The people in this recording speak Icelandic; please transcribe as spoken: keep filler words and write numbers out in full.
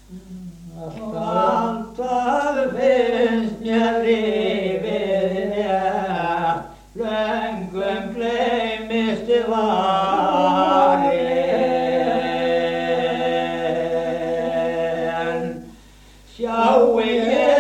Alltaf finnst mér lífið létt, löngum gleymist varin. Sjái ég